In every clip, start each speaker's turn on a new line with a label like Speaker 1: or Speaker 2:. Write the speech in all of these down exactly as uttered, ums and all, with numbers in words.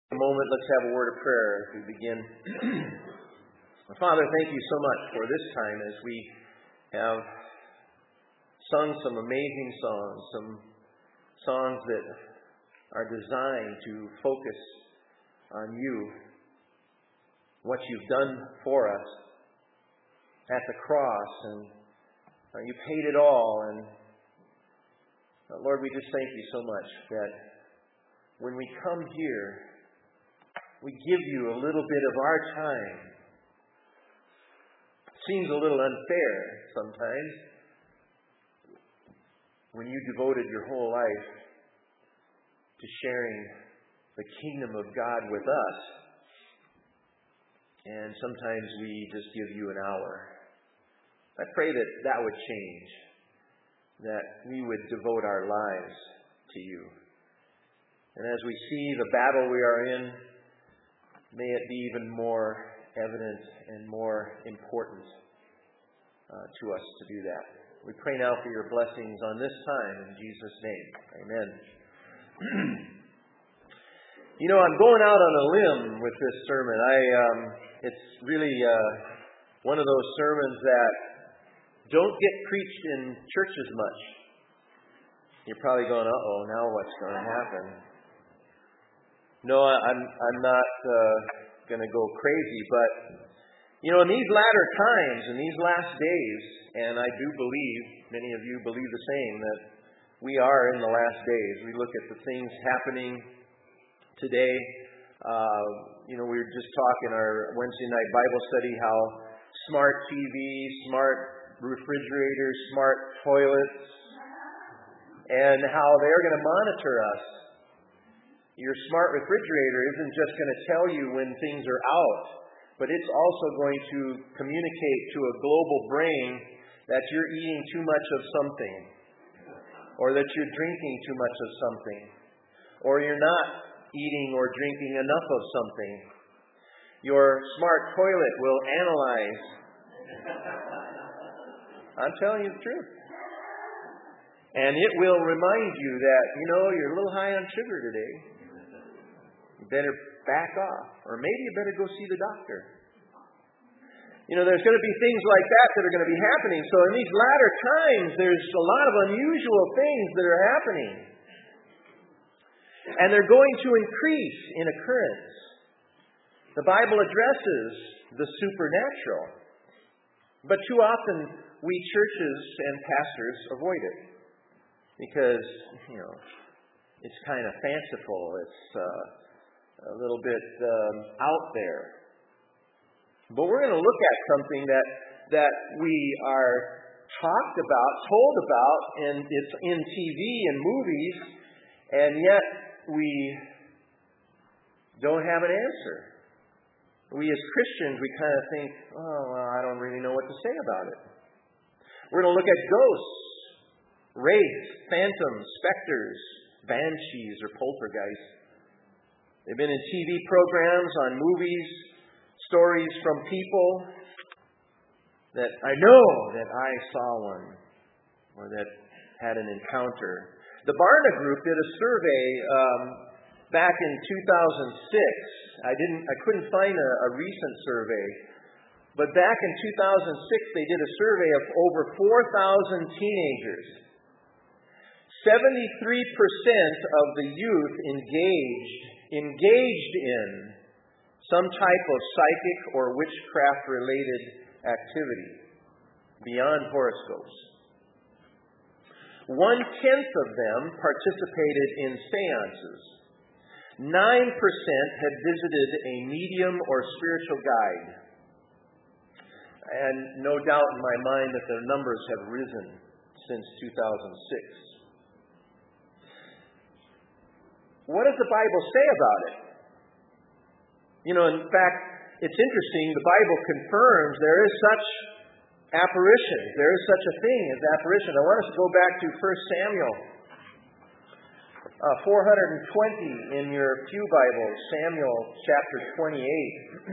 Speaker 1: A moment, let's have a word of prayer as we begin. Father, thank you so much for this time as we have sung some amazing songs, some songs that are designed to focus on you, what you've done for us at the cross, and uh, you paid it all. And uh, Lord, we just thank you so much that when we come here, we give you a little bit of our time. Seems a little unfair sometimes when you devoted your whole life to sharing the kingdom of God with us. And sometimes we just give you an hour. I pray that that would change, that we would devote our lives to you. And as we see the battle we are in, may it be even more evident and more important uh, to us to do that. We pray now for your blessings on this time in Jesus' name. Amen. You know, I'm going out on a limb with this sermon. I um, it's really uh, one of those sermons that don't get preached in churches much. You're probably going, uh-oh, now what's going to happen? No, I'm I'm not uh, going to go crazy, but you know, in these latter times, in these last days, and I do believe, many of you believe the same, that we are in the last days. We look at the things happening today. Uh, you know, we were just talking our Wednesday night Bible study how smart T V, smart refrigerators, smart toilets, and how they're going to monitor us. Your smart refrigerator isn't just going to tell you when things are out, but it's also going to communicate to a global brain that you're eating too much of something, or that you're drinking too much of something, or you're not eating or drinking enough of something. Your smart toilet will analyze. I'm telling you the truth. And it will remind you that, you know, you're a little high on sugar today. You better back off. Or maybe you better go see the doctor. You know, there's going to be things like that that are going to be happening. So in these latter times, there's a lot of unusual things that are happening. And they're going to increase in occurrence. The Bible addresses the supernatural. But too often, we churches and pastors avoid it. Because, you know, it's kind of fanciful. It's uh, a little bit um, out there. But we're going to look at something that that we are talked about, told about, and it's in T V and movies, and yet we don't have an answer. We as Christians, we kind of think, oh, well, I don't really know what to say about it. We're going to look at ghosts, wraiths, phantoms, specters, banshees, or poltergeists. They've been in T V programs, on movies, stories from people that I know that I saw one or that had an encounter. The Barna Group did a survey um, back in two thousand six. I didn't, I couldn't find a, a recent survey, but back in two thousand six they did a survey of over four thousand teenagers. seventy-three percent of the youth engaged engaged in some type of psychic or witchcraft-related activity beyond horoscopes. One-tenth of them participated in seances. Nine percent had visited a medium or spiritual guide. And no doubt in my mind that their numbers have risen since two thousand six. What does the Bible say about it? You know, in fact, it's interesting. The Bible confirms there is such apparition. There is such a thing as apparition. I want us to go back to First Samuel uh, four hundred twenty in your pew Bible, Samuel chapter twenty-eight.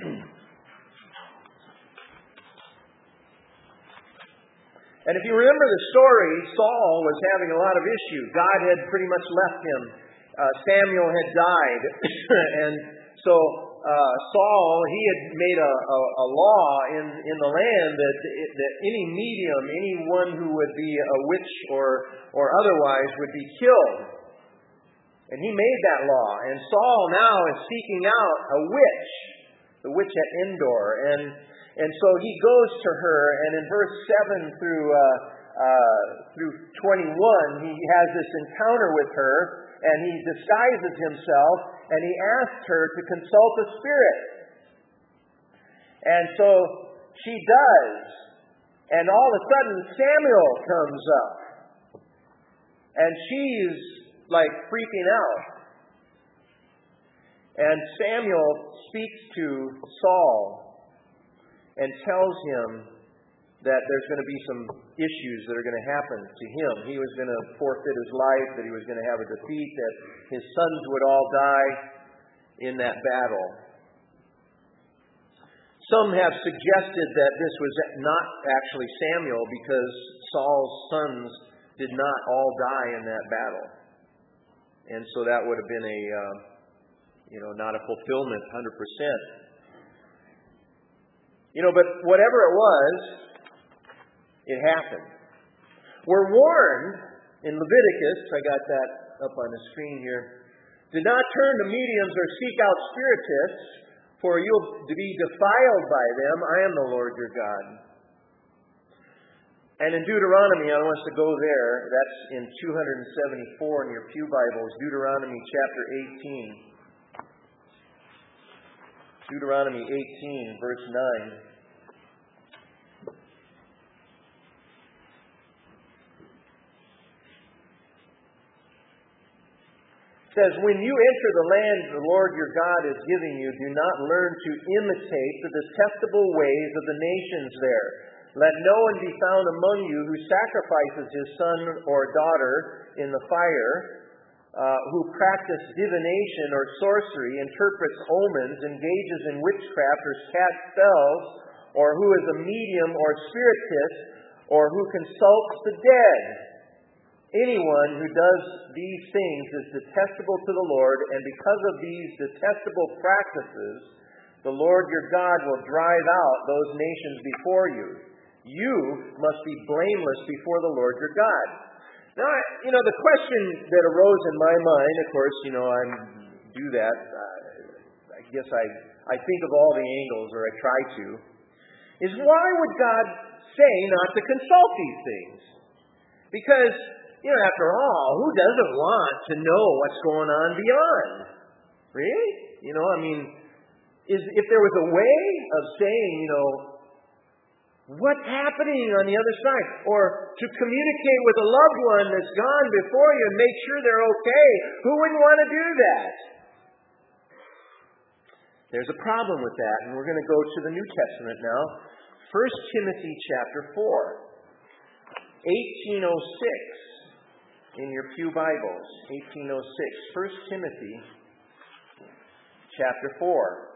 Speaker 1: And if you remember the story, Saul was having a lot of issue. God had pretty much left him. uh, Samuel had died. And so uh, Saul, he had made a, a, a law in, in the land that, that any medium, anyone who would be a witch or, or otherwise would be killed. And he made that law. And Saul now is seeking out a witch, the witch at Endor. And, and so he goes to her, and in verse seven through, uh, uh, through twenty-one, he has this encounter with her, and he disguises himself, and he asks her to consult a spirit. And so she does. And all of a sudden, Samuel comes up. And she's like freaking out. And Samuel speaks to Saul and tells him that there's going to be some issues that are going to happen to him. He was going to forfeit his life, that he was going to have a defeat, that his sons would all die in that battle. Some have suggested that this was not actually Samuel because Saul's sons did not all die in that battle. And so that would have been a, uh, you know, not a fulfillment one hundred percent. You know, but whatever it was, it happened. We're warned in Leviticus, I got that up on the screen here, do not turn to mediums or seek out spiritists, for you'll be defiled by them. I am the Lord your God. And in Deuteronomy, I want us to go there. That's in two seventy-four in your pew Bibles, Deuteronomy chapter eighteen. Deuteronomy eighteen, verse nine. It says, when you enter the land the Lord your God is giving you, do not learn to imitate the detestable ways of the nations there. Let no one be found among you who sacrifices his son or daughter in the fire, uh, who practices divination or sorcery, interprets omens, engages in witchcraft or casts spells, or who is a medium or spiritist, or who consults the dead. Anyone who does these things is detestable to the Lord, and because of these detestable practices, the Lord your God will drive out those nations before you. You must be blameless before the Lord your God. Now, you know, the question that arose in my mind, of course, you know, I do that. Uh, I guess I, I think of all the angles, or I try to, is why would God say not to consult these things? Because, you know, after all, who doesn't want to know what's going on beyond? Really? You know, I mean, is if there was a way of saying, you know, what's happening on the other side? Or to communicate with a loved one that's gone before you and make sure they're okay. Who wouldn't want to do that? There's a problem with that, and we're going to go to the New Testament now. First Timothy chapter four. eighteen oh six in your pew Bibles. eighteen oh six. First Timothy chapter four.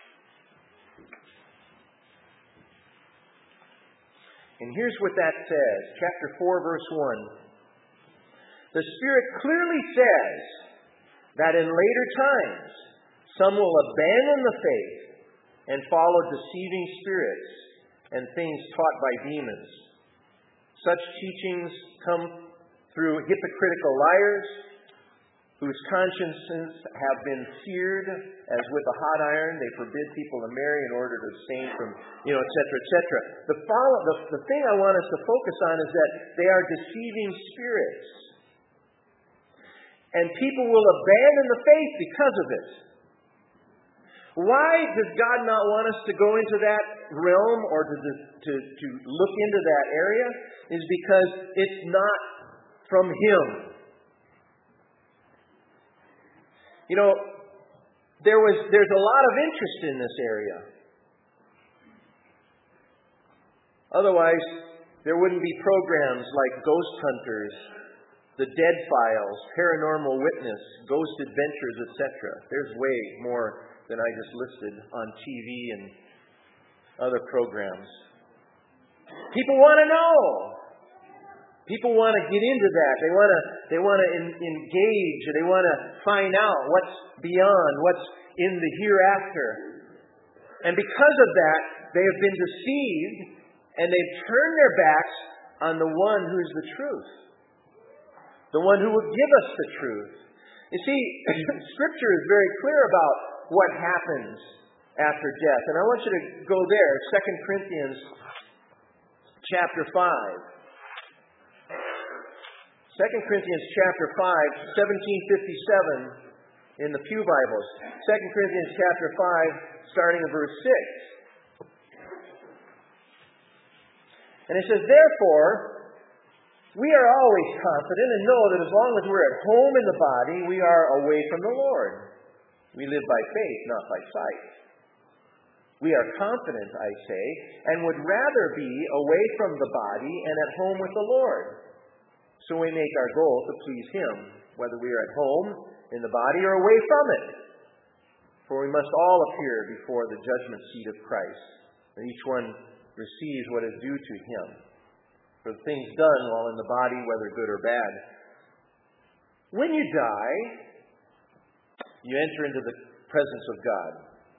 Speaker 1: And here's what that says. Chapter four, verse one. The Spirit clearly says that in later times some will abandon the faith and follow deceiving spirits and things taught by demons. Such teachings come through hypocritical liars whose consciences have been seared as with a hot iron. They forbid people to marry in order to abstain from, you know, et cetera, et cetera. The, follow, the, the thing I want us to focus on is that they are deceiving spirits. And people will abandon the faith because of it. Why does God not want us to go into that realm or to, to, to look into that area? Is because it's not from Him. You know, there was there's a lot of interest in this area. Otherwise, there wouldn't be programs like Ghost Hunters, The Dead Files, Paranormal Witness, Ghost Adventures, et cetera. There's way more than I just listed on T V and other programs. People want to know. People want to get into that. They want to they want to en- engage. They want to find out what's beyond, what's in the hereafter. And because of that, they have been deceived, and they've turned their backs on the one who's the truth. The one who will give us the truth. You see, Scripture is very clear about what happens after death. And I want you to go there, Second Corinthians chapter five. Second Corinthians chapter five, seventeen fifty-seven in the Pew Bibles. Second Corinthians chapter five, starting in verse six. And it says, therefore, we are always confident and know that as long as we're at home in the body, we are away from the Lord. We live by faith, not by sight. We are confident, I say, and would rather be away from the body and at home with the Lord. So we make our goal to please Him, whether we are at home in the body or away from it. For we must all appear before the judgment seat of Christ, and each one receives what is due to him for the things done while in the body, whether good or bad. When you die, you enter into the presence of God.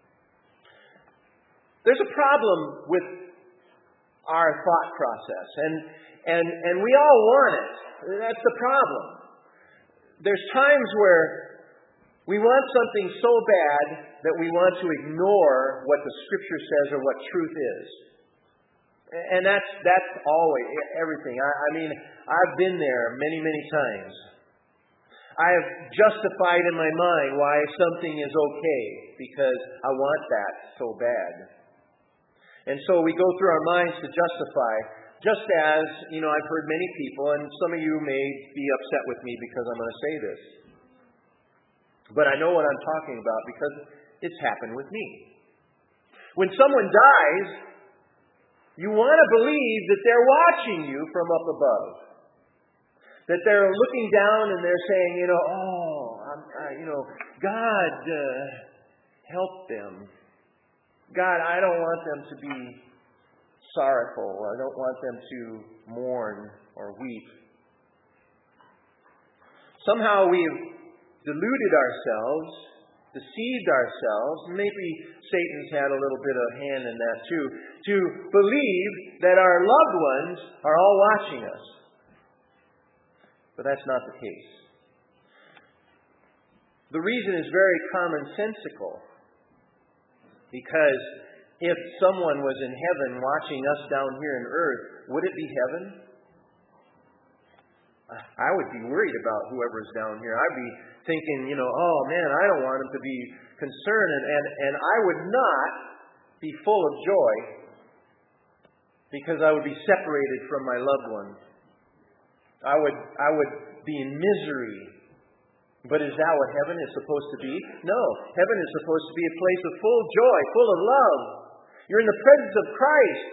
Speaker 1: There's a problem with our thought process, and and and we all want it. That's the problem. There's times where we want something so bad that we want to ignore what the Scripture says or what truth is. And that's that's always everything. I, I mean, I've been there many, many times. I have justified in my mind why something is okay because I want that so bad. And so we go through our minds to justify, just as, you know, I've heard many people, and some of you may be upset with me because I'm going to say this. But I know what I'm talking about because it's happened with me. When someone dies, you want to believe that they're watching you from up above. That they're looking down and they're saying, you know, oh, I'm, I, you know, God, uh, help them. God, I don't want them to be sorrowful. I don't want them to mourn or weep. Somehow we've deluded ourselves, deceived ourselves, maybe Satan's had a little bit of hand in that too, to believe that our loved ones are all watching us. But that's not the case. The reason is very commonsensical. Because if someone was in heaven watching us down here in earth, would it be heaven? I would be worried about whoever's down here. I'd be thinking, you know, oh man, I don't want them to be concerned. And, and, and I would not be full of joy because I would be separated from my loved ones. I would, I would be in misery. But is that what heaven is supposed to be? No. Heaven is supposed to be a place of full joy, full of love. You're in the presence of Christ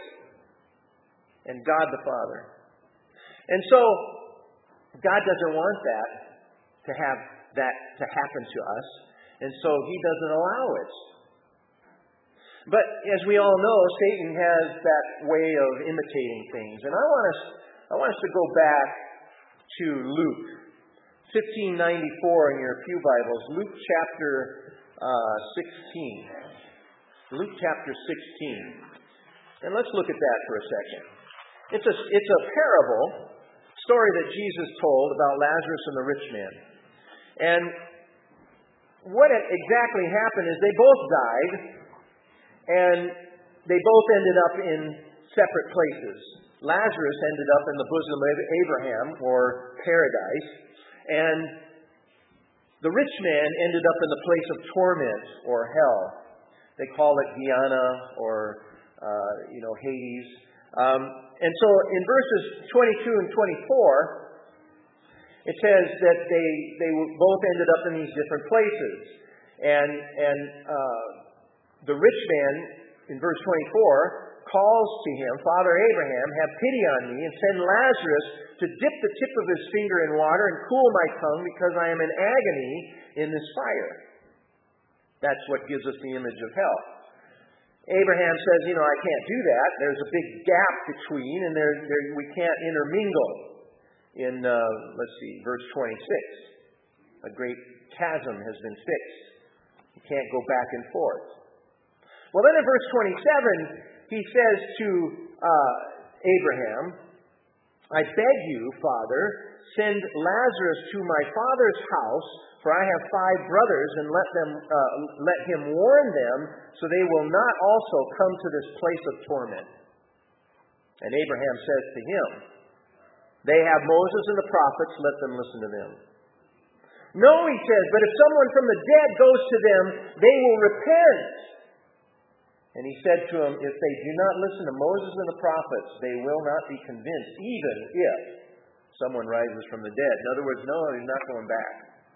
Speaker 1: and God the Father. And so, God doesn't want that to have that to happen to us. And so He doesn't allow it. But as we all know, Satan has that way of imitating things. And I want us, I want us to go back to Luke fifteen ninety-four in your Pew Bibles. Luke chapter uh, sixteen. Luke chapter sixteen. And let's look at that for a second. It's a, it's a parable story that Jesus told about Lazarus and the rich man. And what exactly happened is they both died, and they both ended up in separate places. Lazarus ended up in the bosom of Abraham, or paradise, and the rich man ended up in the place of torment, or hell. They call it Gehenna, or uh, you know, Hades. Um, and so in verses twenty-two and twenty-four, it says that they they both ended up in these different places. And and uh, the rich man, in verse twenty-four, calls to him, Father Abraham, have pity on me and send Lazarus to dip the tip of his finger in water and cool my tongue because I am in agony in this fire. That's what gives us the image of hell. Abraham says, you know, I can't do that. There's a big gap between, and there, there, we can't intermingle. in, uh, let's see, verse twenty-six. A great chasm has been fixed. You can't go back and forth. Well, then in verse twenty-seven, he says to uh, Abraham, I beg you, Father, send Lazarus to my father's house, for I have five brothers, and let them uh, let him warn them, so they will not also come to this place of torment. And Abraham says to him, they have Moses and the prophets, let them listen to them. No, he says, but if someone from the dead goes to them, they will repent. And he said to him, if they do not listen to Moses and the prophets, they will not be convinced, even if someone rises from the dead. In other words, no, he's not going back.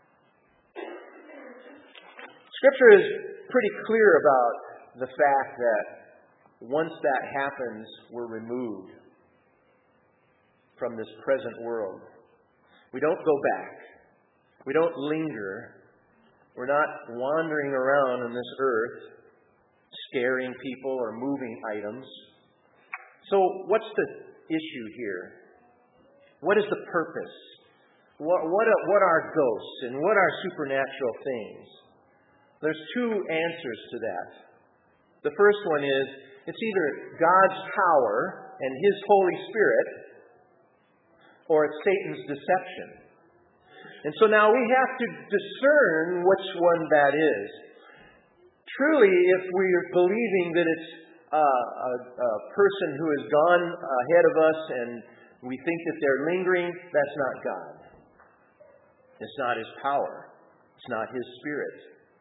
Speaker 1: Scripture is pretty clear about the fact that once that happens, we're removed from this present world. We don't go back. We don't linger. We're not wandering around on this earth, scaring people or moving items. So what's the issue here? What is the purpose? What, what, what are ghosts and what are supernatural things? There's two answers to that. The first one is, it's either God's power and His Holy Spirit, or it's Satan's deception. And so now we have to discern which one that is. Truly, if we're believing that it's uh, a, a person who has gone ahead of us and we think that they're lingering, that's not God. It's not His power. It's not His Spirit.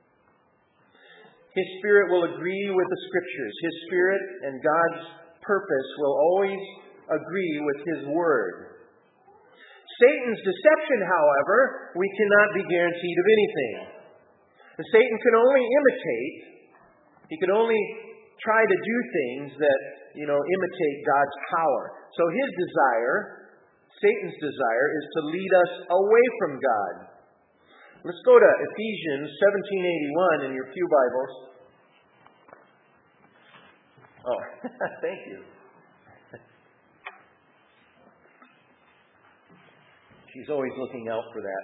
Speaker 1: His Spirit will agree with the Scriptures. His Spirit and God's purpose will always agree with His Word. Satan's deception, however, we cannot be guaranteed of anything. Satan can only imitate. He can only try to do things that, you know, imitate God's power. So his desire, Satan's desire, is to lead us away from God. Let's go to Ephesians seventeen eighty-one in your pew Bibles. Oh, thank you. She's always looking out for that.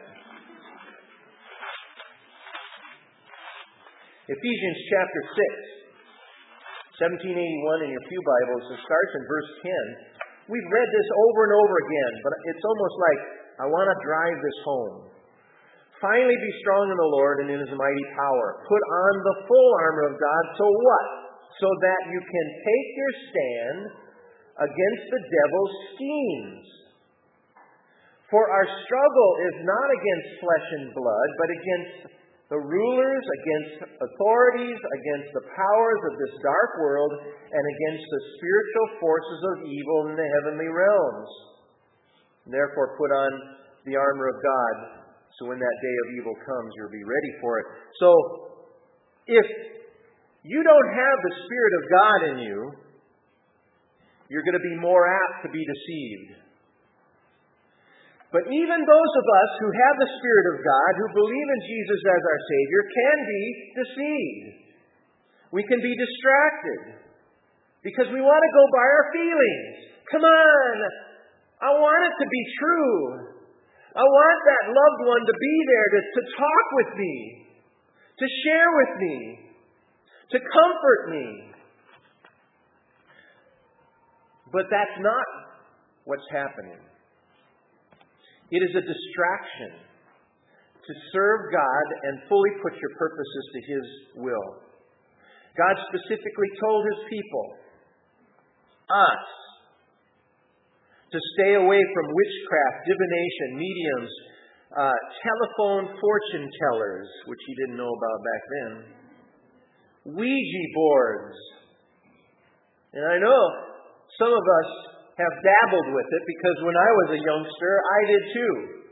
Speaker 1: Ephesians chapter six, seventeen eighty-one in your pew Bibles. It starts in verse ten. We've read this over and over again, but it's almost like I want to drive this home. Finally be strong in the Lord and in His mighty power. Put on the full armor of God. So what? So that you can take your stand against the devil's schemes. For our struggle is not against flesh and blood, but against the rulers, against authorities, against the powers of this dark world, and against the spiritual forces of evil in the heavenly realms. Therefore put on the armor of God, so when that day of evil comes, you'll be ready for it. So, if you don't have the Spirit of God in you, you're going to be more apt to be deceived. But even those of us who have the Spirit of God, who believe in Jesus as our Savior, can be deceived. We can be distracted because we want to go by our feelings. Come on! I want it to be true. I want that loved one to be there to, to talk with me, to share with me, to comfort me. But that's not what's happening. It is a distraction to serve God and fully put your purposes to His will. God specifically told His people, us, to stay away from witchcraft, divination, mediums, uh, telephone fortune tellers, which he didn't know about back then, Ouija boards. And I know some of us have dabbled with it because when I was a youngster, I did too.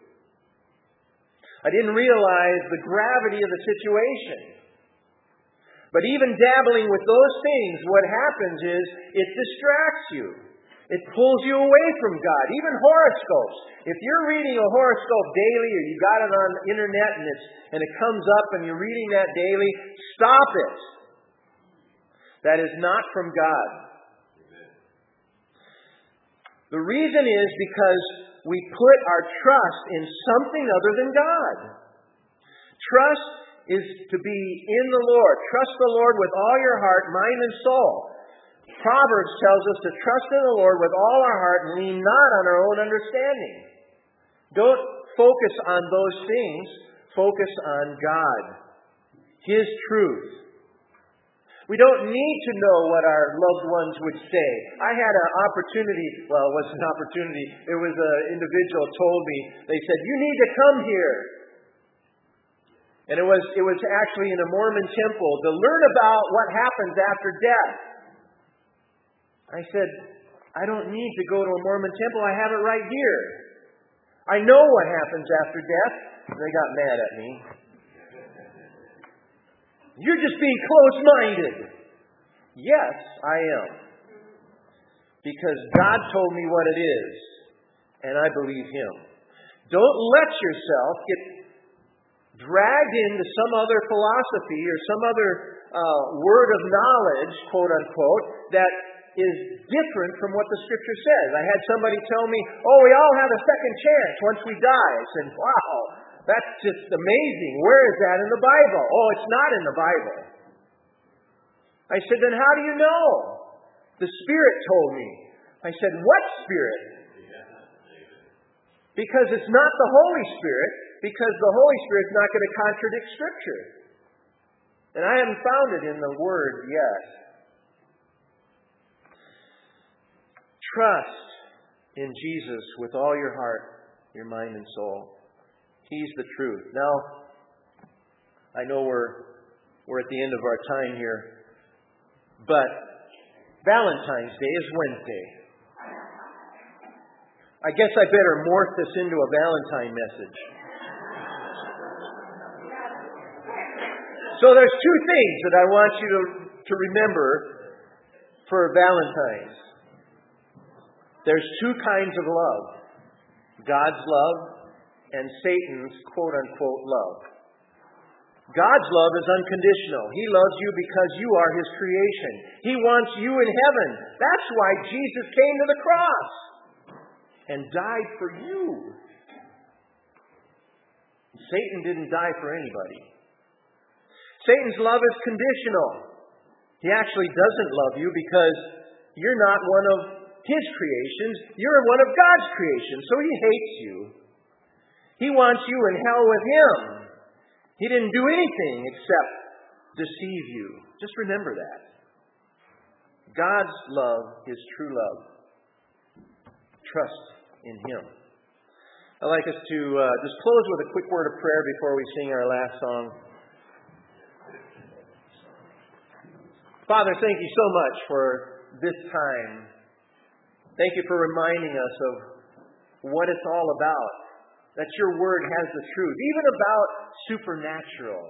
Speaker 1: I didn't realize the gravity of the situation. But even dabbling with those things, what happens is it distracts you. It pulls you away from God. Even horoscopes. If you're reading a horoscope daily or you got it on the internet and, it's, and it comes up and you're reading that daily, stop it. That is not from God. The reason is because we put our trust in something other than God. Trust is to be in the Lord. Trust the Lord with all your heart, mind, and soul. Proverbs tells us to trust in the Lord with all our heart and lean not on our own understanding. Don't focus on those things. Focus on God, His truth. We don't need to know what our loved ones would say. I had an opportunity, well, it wasn't an opportunity. It was an individual told me, they said, you need to come here. And it was it was actually in a Mormon temple to learn about what happens after death. I said, I don't need to go to a Mormon temple. I have it right here. I know what happens after death. They got mad at me. You're just being close-minded. Yes, I am. Because God told me what it is, and I believe Him. Don't let yourself get dragged into some other philosophy or some other uh, word of knowledge, quote unquote, that is different from what the Scripture says. I had somebody tell me, oh, we all have a second chance once we die. I said, wow, that's just amazing. Where is that in the Bible? Oh, it's not in the Bible. I said, then how do you know? The Spirit told me. I said, what Spirit? Because it's not the Holy Spirit, because the Holy Spirit's not going to contradict Scripture. And I haven't found it in the Word yet. Trust in Jesus with all your heart, your mind, and soul. He's the truth. Now, I know we're we're at the end of our time here, but Valentine's Day is Wednesday. I guess I better morph this into a Valentine message. So there's two things that I want you to, to remember for Valentine's. There's two kinds of love. God's love and Satan's quote-unquote love. God's love is unconditional. He loves you because you are His creation. He wants you in heaven. That's why Jesus came to the cross and died for you. Satan didn't die for anybody. Satan's love is conditional. He actually doesn't love you because you're not one of His creations. You're one of God's creations. So He hates you. He wants you in hell with Him. He didn't do anything except deceive you. Just remember that. God's love is true love. Trust in Him. I'd like us to uh, just close with a quick word of prayer before we sing our last song. Father, thank you so much for this time. Thank you for reminding us of what it's all about. That your word has the truth. Even about supernatural.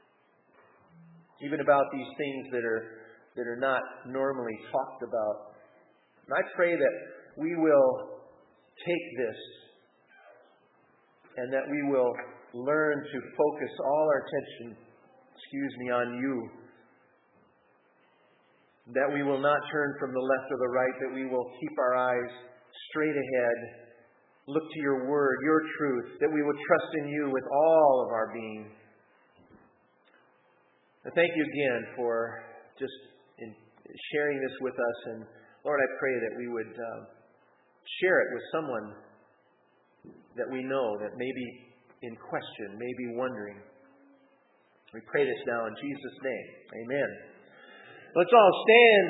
Speaker 1: Even about these things that are that are not normally talked about. And I pray that we will take this and that we will learn to focus all our attention, excuse me, on you. That we will not turn from the left or the right, that we will keep our eyes straight ahead, look to your word, your truth, that we will trust in you with all of our being. And thank you again for just in sharing this with us. And Lord, I pray that we would uh, share it with someone that we know that may be in question, may be wondering. We pray this now in Jesus' name. Amen. Let's all stand.